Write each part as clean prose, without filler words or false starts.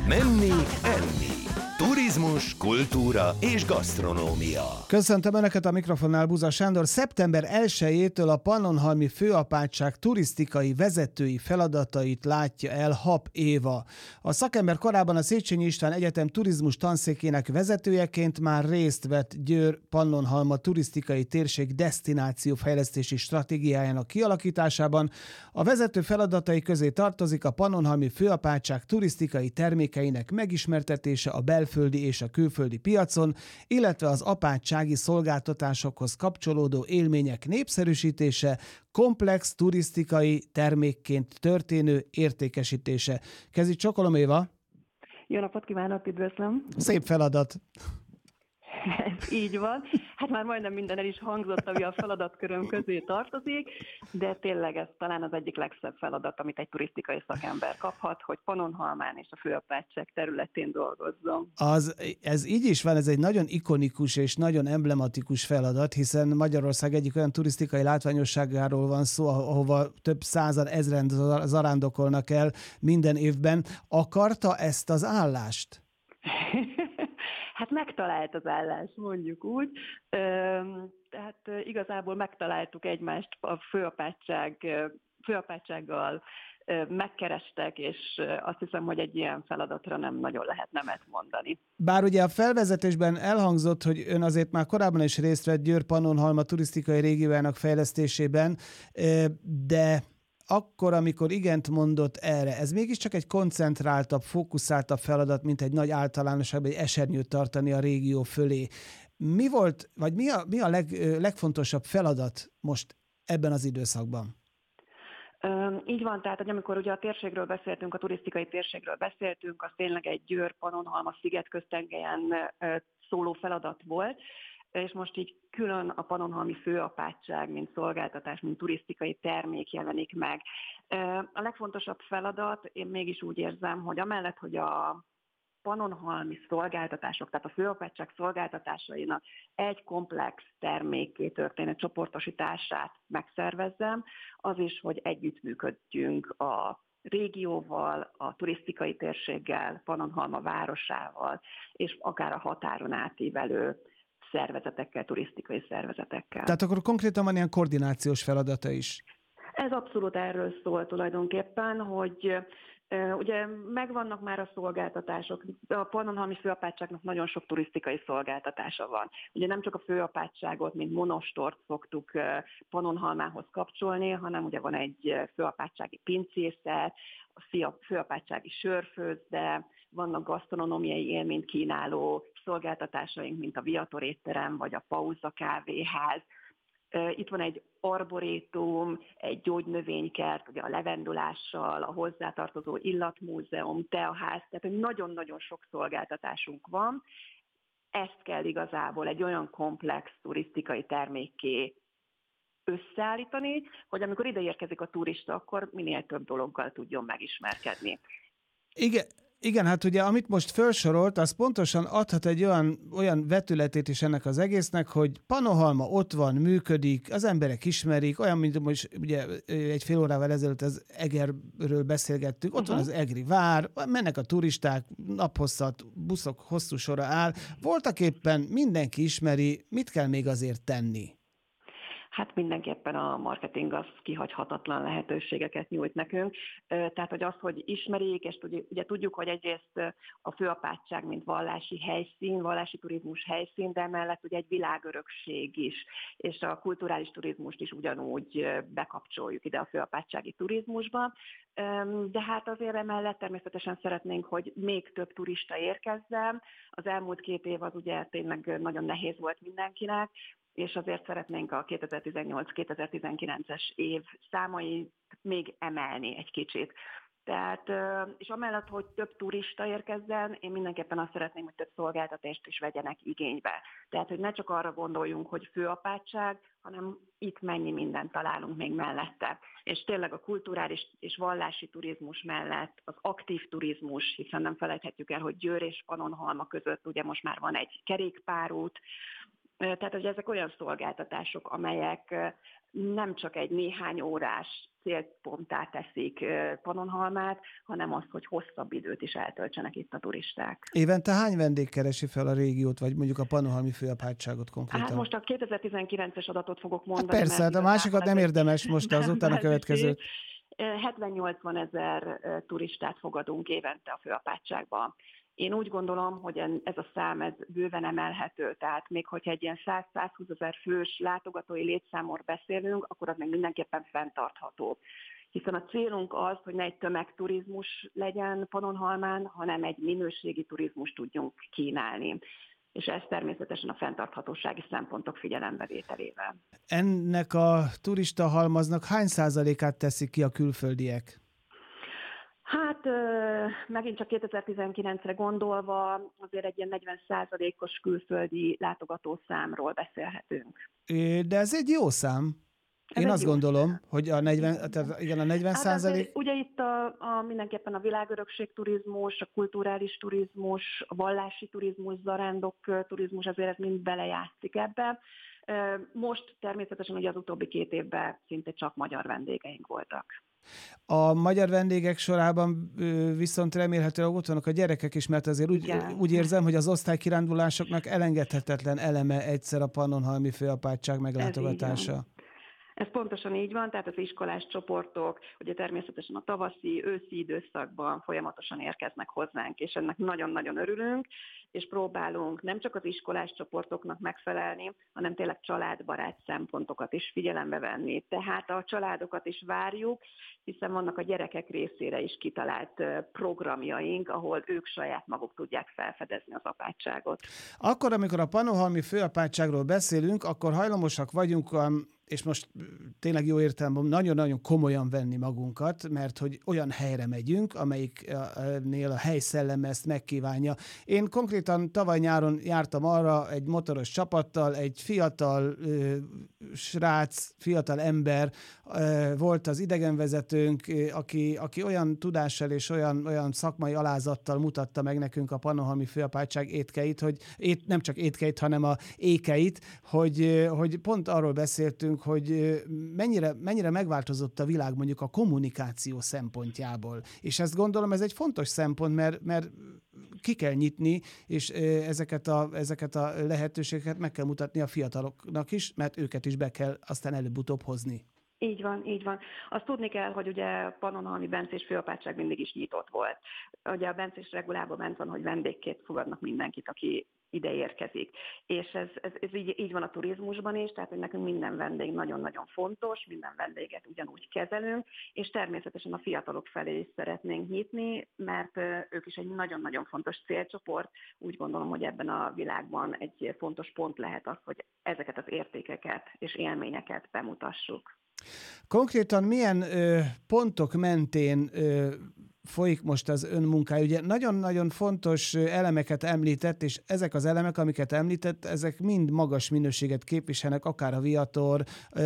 Menni, enni. Turizmus, kultúra és gasztronómia. Köszöntöm Önöket, a mikrofonnál Buza Sándor. Szeptember 1-től a Pannonhalmi Főapátság turisztikai vezetői feladatait látja el Happ Éva. A szakember korábban a Széchenyi István Egyetem turizmus tanszékének vezetőjeként már részt vett Győr-Pannonhalma turisztikai térség desztinációfejlesztési stratégiájának kialakításában. A vezető feladatai közé tartozik a Pannonhalmi Főapátság turisztikai termékeinek megismertetése a belföldi és a külföldi piacon, illetve az apátsági szolgáltatásokhoz kapcsolódó élmények népszerűsítése, komplex turisztikai termékként történő értékesítése. Kezi Csokolom Éva. Jó napot kívánok, üdvözlöm! Szép feladat! Ez így van. Hát már majdnem minden el is hangzott, ami a feladatköröm közé tartozik, de tényleg ez talán az egyik legszebb feladat, amit egy turisztikai szakember kaphat, hogy Pannonhalmán és a Főapátság területén dolgozzon. Ez így is van, ez egy nagyon ikonikus és nagyon emblematikus feladat, hiszen Magyarország egyik olyan turisztikai látványosságáról van szó, ahova több százan, ezren zarándokolnak el minden évben. Akarta ezt az állást? Hát megtalált az állás, mondjuk úgy. Tehát igazából megtaláltuk egymást a főapátsággal, megkerestek, és azt hiszem, hogy egy ilyen feladatra nem nagyon lehet nemet mondani. Bár ugye a felvezetésben elhangzott, hogy ön azért már korábban is részt vett Győr-Pannonhalma turisztikai régiójának fejlesztésében, de akkor, amikor igent mondott erre, ez mégiscsak egy koncentráltabb, fókuszáltabb feladat, mint egy nagy általánosságban egy esernyőt tartani a régió fölé. Mi volt, vagy mi a legfontosabb feladat most ebben az időszakban? Így van, tehát hogy amikor ugye a térségről beszéltünk, a turisztikai térségről beszéltünk, az tényleg egy Győr-Pannonhalma szigetköztengelyen szóló feladat volt, és most így külön a Pannonhalmi Főapátság, mint szolgáltatás, mint turisztikai termék jelenik meg. A legfontosabb feladat, én mégis úgy érzem, hogy amellett, hogy a pannonhalmi szolgáltatások, tehát a Főapátság szolgáltatásainak egy komplex termékké történő csoportosítását megszervezzem, az is, hogy együttműködjünk a régióval, a turisztikai térséggel, Pannonhalma városával, és akár a határon átívelő szervezetekkel, turisztikai szervezetekkel. Tehát akkor konkrétan van ilyen koordinációs feladata is? Ez abszolút erről szól tulajdonképpen, hogy ugye megvannak már a szolgáltatások, a Pannonhalmi Főapátságnak nagyon sok turisztikai szolgáltatása van. Ugye nem csak a Főapátságot, mint monostort szoktuk Pannonhalmához kapcsolni, hanem ugye van egy főapátsági pincészet, a főapátsági sörfőzde, vannak gasztronómiai élményt kínáló szolgáltatásaink, mint a Viator étterem, vagy a Pauza kávéház. Itt van egy arborétum, egy gyógynövénykert, ugye a levendulással, a hozzátartozó illatmúzeum, teaház, tehát nagyon-nagyon sok szolgáltatásunk van. Ezt kell igazából egy olyan komplex turisztikai termékké összeállítani, hogy amikor ide érkezik a turista, akkor minél több dologgal tudjon megismerkedni. Igen, hát ugye amit most felsorolt, az pontosan adhat egy olyan vetületét is ennek az egésznek, hogy Pannonhalma ott van, működik, az emberek ismerik, olyan, mint most ugye egy fél órával ezelőtt az Egerről beszélgettünk, ott van az egri vár, mennek a turisták, naphosszat, buszok hosszú sora áll, voltaképpen mindenki ismeri, mit kell még azért tenni? Hát mindenképpen a marketing az kihagyhatatlan lehetőségeket nyújt nekünk. Tehát, hogy az, hogy ismerik, és ugye tudjuk, hogy egyrészt a Főapátság, mint vallási helyszín, vallási turizmus helyszín, de emellett ugye egy világörökség is, és a kulturális turizmust is ugyanúgy bekapcsoljuk ide a főapátsági turizmusba. De hát azért emellett természetesen szeretnénk, hogy még több turista érkezzen. Az elmúlt 2 év az ugye tényleg nagyon nehéz volt mindenkinek, és azért szeretnénk a 2018-2019-es év számait még emelni egy kicsit. Tehát, és amellett, hogy több turista érkezzen, én mindenképpen azt szeretném, hogy több szolgáltatást is vegyenek igénybe. Tehát, hogy ne csak arra gondoljunk, hogy Főapátság, hanem itt mennyi mindent találunk még mellette. És tényleg a kulturális és vallási turizmus mellett az aktív turizmus, hiszen nem felejthetjük el, hogy Győr és Pannonhalma között ugye most már van egy kerékpárút, Tehát, hogy ezek olyan szolgáltatások, amelyek nem csak egy néhány órás célponttá teszik Pannonhalmát, hanem azt, hogy hosszabb időt is eltöltsenek itt a turisták. Évente hány vendég keresi fel a régiót, vagy mondjuk a Pannonhalmi főapátságot konkrétan? Hát most a 2019-es adatot fogok mondani. Hát persze, mert a másikat nem érdemes most az utána következőt. 70-80 ezer turistát fogadunk évente a főapátságba. Én úgy gondolom, hogy ez a szám ez bőven emelhető, tehát még hogyha egy ilyen 100-120 ezer fős látogatói létszámról beszélünk, akkor az még mindenképpen fenntartható. Hiszen a célunk az, hogy ne egy tömegturizmus legyen Pannonhalmán, hanem egy minőségi turizmust tudjunk kínálni. És ez természetesen a fenntarthatósági szempontok figyelembevételével. Ennek a turista halmaznak hány százalékát teszik ki a külföldiek? Hát megint csak 2019-re gondolva azért egy ilyen 40%-os külföldi látogatószámról beszélhetünk. De ez egy jó szám. Én azt gondolom, hogy a 40 százalék... Hát ugye itt mindenképpen a világörökség turizmus, a kulturális turizmus, a vallási turizmus, zarándok turizmus, azért ez mind belejátszik ebbe. Most természetesen ugye az utóbbi 2 évben szinte csak magyar vendégeink voltak. A magyar vendégek sorában viszont remélhetőleg ott vannak a gyerekek is, mert azért úgy érzem, hogy az osztálykirándulásoknak elengedhetetlen eleme egyszer a Pannonhalmi főapátság meglátogatása. Ez pontosan így van, tehát az iskolás csoportok, ugye természetesen a tavaszi, őszi időszakban folyamatosan érkeznek hozzánk, és ennek nagyon-nagyon örülünk, és próbálunk nem csak az iskolás csoportoknak megfelelni, hanem tényleg családbarát szempontokat is figyelembe venni. Tehát a családokat is várjuk, hiszen vannak a gyerekek részére is kitalált programjaink, ahol ők saját maguk tudják felfedezni az apátságot. Akkor, amikor a Pannonhalmi főapátságról beszélünk, akkor hajlamosak vagyunk és most tényleg jó értelemben nagyon-nagyon komolyan venni magunkat, mert hogy olyan helyre megyünk, amelyiknél a helyszelleme ezt megkívánja. Én konkrétan tavaly nyáron jártam arra egy motoros csapattal, egy fiatal srác, fiatal ember volt az idegenvezetőnk, aki olyan tudással és olyan szakmai alázattal mutatta meg nekünk a Pannonhalmi főapátság étkeit, hogy nem csak étkeit, hanem a ékeit, hogy pont arról beszéltünk, hogy mennyire megváltozott a világ mondjuk a kommunikáció szempontjából. És ezt gondolom, ez egy fontos szempont, mert ki kell nyitni, és ezeket a lehetőségeket meg kell mutatni a fiataloknak is, mert őket is be kell aztán előbb-utóbb hozni. Így van, így van. Azt tudni kell, hogy ugye a Pannonhalmi bencés főapátság mindig is nyitott volt. Ugye a bencés regulában bent van, hogy vendégként fogadnak mindenkit, aki ide érkezik. És ez így van a turizmusban is, tehát hogy nekünk minden vendég nagyon-nagyon fontos, minden vendéget ugyanúgy kezelünk, és természetesen a fiatalok felé is szeretnénk nyitni, mert ők is egy nagyon-nagyon fontos célcsoport. Úgy gondolom, hogy ebben a világban egy fontos pont lehet az, hogy ezeket az értékeket és élményeket bemutassuk. Konkrétan milyen pontok mentén folyik most az ön munkája? Ugye nagyon-nagyon fontos elemeket említett, és ezek az elemek, amiket említett, ezek mind magas minőséget képviselnek, akár a viator,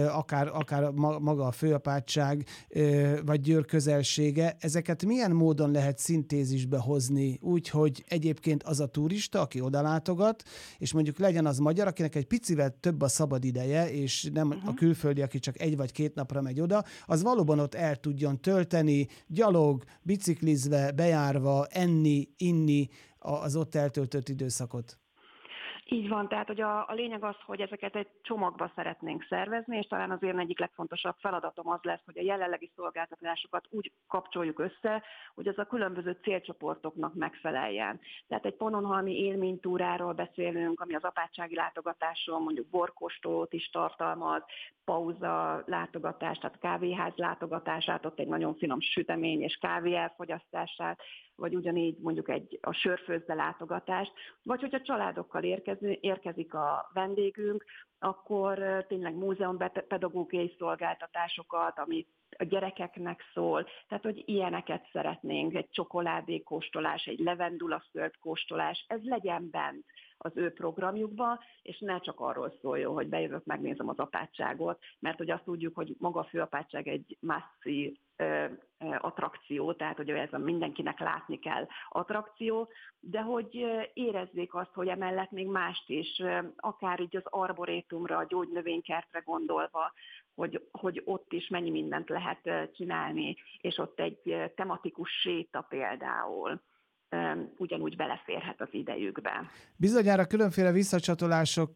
akár maga a főapátság, vagy Győr közelsége. Ezeket milyen módon lehet szintézisbe hozni? Úgy, hogy egyébként az a turista, aki odalátogat, és mondjuk legyen az magyar, akinek egy picivel több a szabad ideje, és nem a külföldi, aki csak 1 vagy 2 napra megy oda, az valóban ott el tudjon tölteni, gyalog, biciklizve, bejárva, enni, inni az ott eltöltött időszakot. Így van, tehát hogy a lényeg az, hogy ezeket egy csomagba szeretnénk szervezni, és talán az én egyik legfontosabb feladatom az lesz, hogy a jelenlegi szolgáltatásokat úgy kapcsoljuk össze, hogy az a különböző célcsoportoknak megfeleljen. Tehát egy pannonhalmi élménytúráról beszélünk, ami az apátsági látogatáson mondjuk borkóstolót is tartalmaz, pauza látogatást, tehát kávéház látogatását, ott egy nagyon finom sütemény és kávé elfogyasztását, vagy ugyanígy mondjuk a sörfőzde látogatást, vagy hogyha családokkal érkezik a vendégünk, akkor tényleg múzeumpedagógiai szolgáltatásokat, amit a gyerekeknek szól, tehát hogy ilyeneket szeretnénk, egy csokoládé kóstolás, egy levendulaszölt kóstolás, ez legyen bent az ő programjukba, és ne csak arról szóljon, hogy bejövök, megnézem az apátságot, mert hogy azt tudjuk, hogy maga a főapátság egy masszi attrakció, tehát hogy ez a mindenkinek látni kell attrakció, de hogy érezzék azt, hogy emellett még mást is, akár így az arborétumra, a gyógynövénykertre gondolva, hogy ott is mennyi mindent lehet csinálni, és ott egy tematikus séta például ugyanúgy beleférhet az idejükbe. Bizonyára különféle visszacsatolások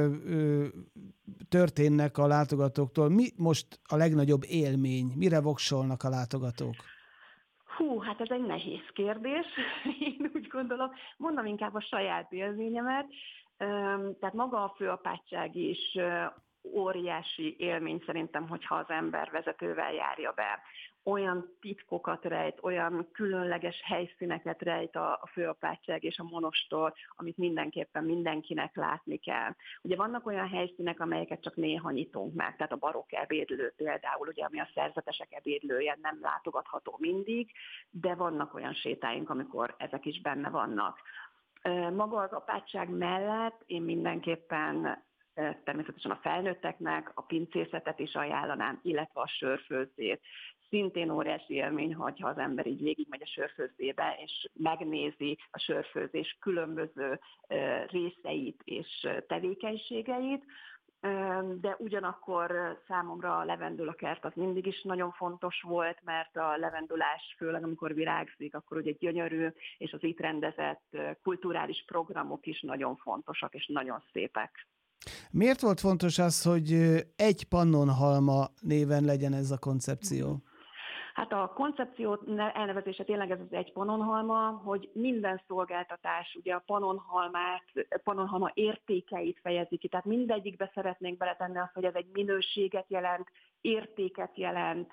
történnek a látogatóktól. Mi most a legnagyobb élmény? Mire voksolnak a látogatók? Hát ez egy nehéz kérdés, én úgy gondolom. Mondom inkább a saját élményemet. Tehát maga a főapátság is óriási élmény szerintem, hogyha az ember vezetővel járja be. Olyan titkokat rejt, olyan különleges helyszíneket rejt a főapátság és a monostor, amit mindenképpen mindenkinek látni kell. Ugye vannak olyan helyszínek, amelyeket csak néha nyitunk meg, tehát a barokk ebédlő például, ugye, ami a szerzetesek ebédlője, nem látogatható mindig, de vannak olyan sétáink, amikor ezek is benne vannak. Maga az apátság mellett én mindenképpen természetesen a felnőtteknek a pincészetet is ajánlanám, illetve a sörfőzdét. Szintén óriási élmény, hogyha az ember így végigmegy a sörfőzdébe, és megnézi a sörfőzés különböző részeit és tevékenységeit, de ugyanakkor számomra a levendulakert az mindig is nagyon fontos volt, mert a levendulás, főleg amikor virágzik, akkor ugye gyönyörű, és az itt rendezett kulturális programok is nagyon fontosak és nagyon szépek. Miért volt fontos az, hogy egy pannonhalma néven legyen ez a koncepció? Hát a koncepció elnevezése tényleg ez az egy pannonhalma, hogy minden szolgáltatás ugye a pannonhalma értékeit fejezi ki, tehát mindegyikbe szeretnénk beletenni azt, hogy ez egy minőséget jelent, értéket jelent,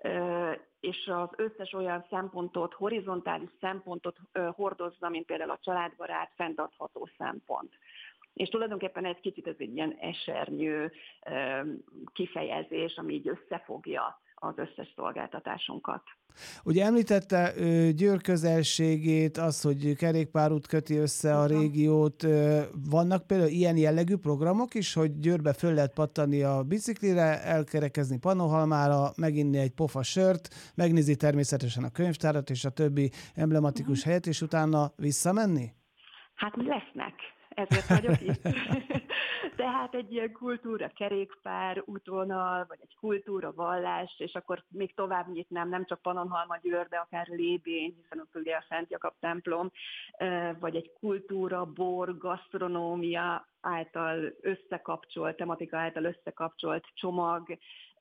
és az összes olyan szempontot, horizontális szempontot hordozza, mint például a családbarát, fenntartható szempont. És tulajdonképpen egy kicsit ez egy ilyen esernyő kifejezés, ami így összefogja az összes szolgáltatásunkat. Ugye említette Győr közelségét, az, hogy kerékpárút köti össze a régiót. Vannak például ilyen jellegű programok is, hogy Győrbe föl lehet pattani a biciklire, elkerekezni Pannonhalmára, meginni egy pofa sört, megnézi természetesen a könyvtárat és a többi emblematikus helyet, és utána visszamenni? Hát lesznek. Ezért vagyok itt. Tehát egy ilyen kultúra kerékpár útvonal, vagy egy kultúra vallás, és akkor még tovább nyitnám, nem csak Pannonhalma Győr, de akár Lébény, hiszen ott ugye a Szent Jakab templom, vagy egy kultúra, bor, gasztronómia által összekapcsolt, tematika által összekapcsolt csomag,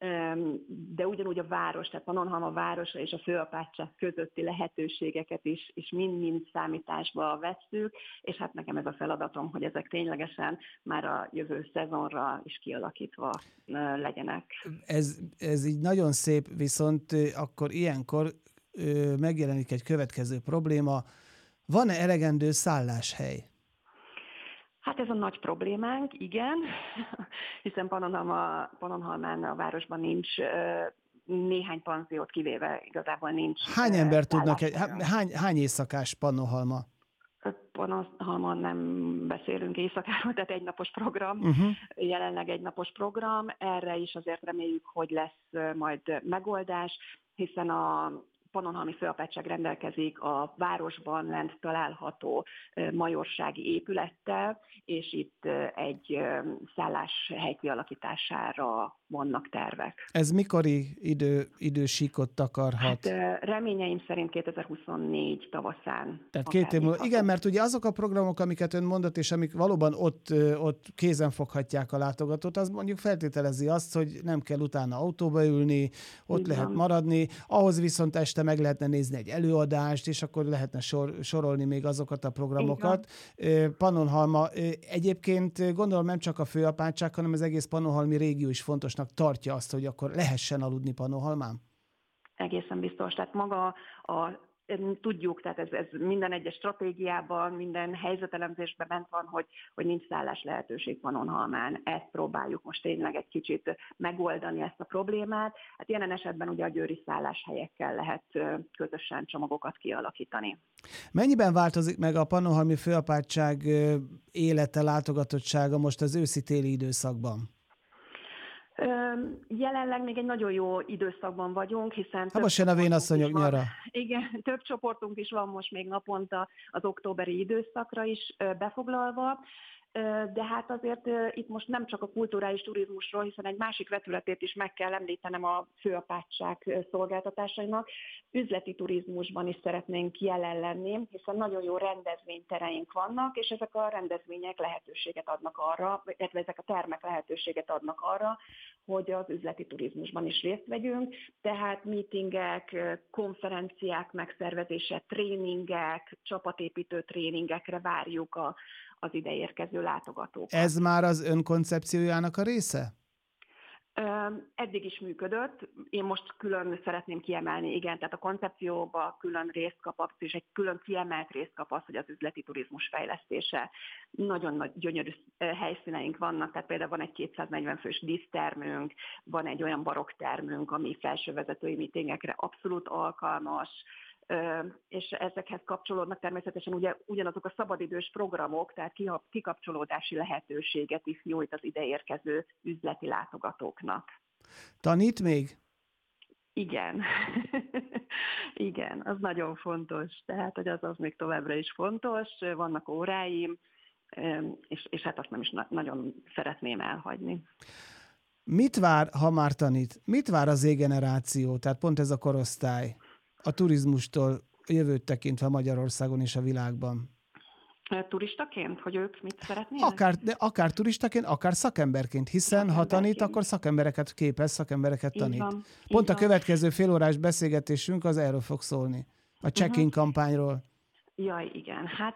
de ugyanúgy a város, tehát Pannonhalma városa és a főapátság közötti lehetőségeket is mind-mind számításba vesszük, és hát nekem ez a feladatom, hogy ezek ténylegesen már a jövő szezonra is kialakítva legyenek. Ez így nagyon szép, viszont akkor ilyenkor megjelenik egy következő probléma. Van-e elegendő szálláshely? Hát ez a nagy problémánk, igen, hiszen Pannonhalmán a városban nincs, néhány panziót kivéve igazából nincs. Hány ember tudnak, hány éjszakás Pannonhalma? Pannonhalmon nem beszélünk éjszakáról, tehát egynapos program, jelenleg egynapos program, erre is azért reméljük, hogy lesz majd megoldás, hiszen a Pannonhalmi Főapátság rendelkezik a városban lent található majorsági épülettel, és itt egy szálláshely kialakítására vannak tervek. Ez mikori idősíkot takarhat? Hát reményeim szerint 2024 tavaszán. Tehát 2 év múlva. Igen, mert ugye azok a programok, amiket ön mondott, és amik valóban ott kézen foghatják a látogatót, az mondjuk feltételezi azt, hogy nem kell utána autóba ülni, ott lehet maradni, ahhoz viszont este meg lehetne nézni egy előadást, és akkor lehetne sorolni még azokat a programokat. Pannonhalma egyébként gondolom nem csak a főapátság, hanem az egész pannonhalmi régió is fontosnak tartja azt, hogy akkor lehessen aludni Pannonhalmán? Egészen biztos. Tehát maga a tudjuk, tehát ez minden egyes stratégiában, minden helyzetelemzésben bent van, hogy nincs szállás lehetőség Pannonhalmán. Ezt próbáljuk most tényleg egy kicsit megoldani, ezt a problémát. Hát jelen esetben ugye a győri szálláshelyekkel lehet közösen csomagokat kialakítani. Mennyiben változik meg a pannonhalmi főapátság élete, látogatottsága most az őszi-téli időszakban? Jelenleg még egy nagyon jó időszakban vagyunk, hiszen... Most jön a vénasszonyok nyara. Igen, több csoportunk is van most még naponta az októberi időszakra is befoglalva, de hát azért itt most nem csak a kulturális turizmusról, hiszen egy másik vetületét is meg kell említenem a főapátság szolgáltatásainak. Üzleti turizmusban is szeretnénk jelen lenni, hiszen nagyon jó rendezvénytereink vannak, és ezek a rendezvények lehetőséget adnak arra, illetve ezek a termek lehetőséget adnak arra, hogy az üzleti turizmusban is részt vegyünk, tehát meetingek, konferenciák megszervezése, tréningek, csapatépítő tréningekre várjuk az ide érkező látogatókat. Ez már az ön koncepciójának a része? Eddig is működött. Én most külön szeretném kiemelni, igen, tehát a koncepcióba külön részt kap, és egy külön kiemelt részt kap az, hogy az üzleti turizmus fejlesztése. Nagyon nagy gyönyörű helyszíneink vannak, tehát például van egy 240 fős dísztermünk, van egy olyan barokktermünk, ami felsővezetői meetingekre abszolút alkalmas, és ezekhez kapcsolódnak természetesen ugye ugyanazok a szabadidős programok, tehát kikapcsolódási lehetőséget is nyújt az ideérkező üzleti látogatóknak. Tanít még? Igen. Igen, az nagyon fontos. Tehát, hogy az még továbbra is fontos. Vannak óráim, és hát azt nem is nagyon szeretném elhagyni. Mit vár, ha már tanít? Mit vár az Z-generáció, tehát pont ez a korosztály a turizmustól jövőt tekintve Magyarországon és a világban? Turistaként, hogy ők mit szeretnének? Akár turistaként, akár szakemberként, hiszen ha tanít, akkor szakembereket képez, szakembereket tanít. Pont a következő félórás beszélgetésünk az erről fog szólni, a check-in kampányról. Jaj, igen. Hát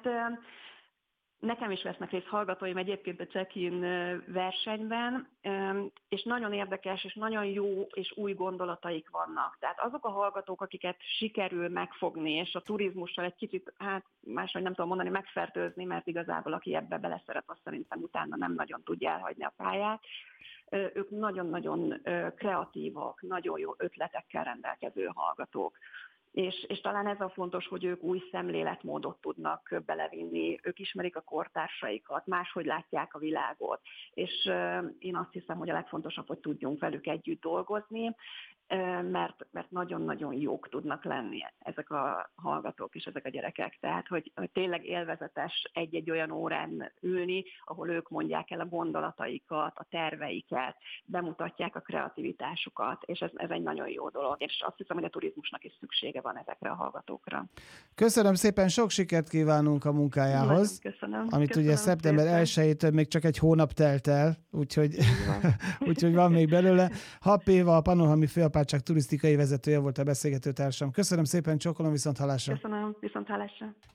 nekem is vesznek részt hallgatóim egyébként a check-in versenyben, és nagyon érdekes, és nagyon jó és új gondolataik vannak. Tehát azok a hallgatók, akiket sikerül megfogni, és a turizmussal egy kicsit, hát máshogy nem tudom mondani, megfertőzni, mert igazából aki ebbe beleszeret, azt szerintem utána nem nagyon tudja elhagyni a pályát. Ők nagyon-nagyon kreatívak, nagyon jó ötletekkel rendelkező hallgatók. És talán ez a fontos, hogy ők új szemléletmódot tudnak belevinni, ők ismerik a kortársaikat, máshogy látják a világot, és én azt hiszem, hogy a legfontosabb, hogy tudjunk velük együtt dolgozni, mert nagyon-nagyon jók tudnak lenni ezek a hallgatók és ezek a gyerekek. Tehát, hogy tényleg élvezetes egy-egy olyan órán ülni, ahol ők mondják el a gondolataikat, a terveiket, bemutatják a kreativitásukat, és ez egy nagyon jó dolog. És azt hiszem, hogy a turizmusnak is szüksége van ezekre a hallgatókra. Köszönöm szépen, sok sikert kívánunk a munkájához. Köszönöm. Amit ugye szeptember 1-től még csak egy hónap telt el, úgyhogy van még belőle. Happ Éva, a Pannonhalmi Főapátság turisztikai vezetője volt a beszélgető társam. Köszönöm szépen, csókolom, viszonthallásra. Köszönöm, viszonthallásra.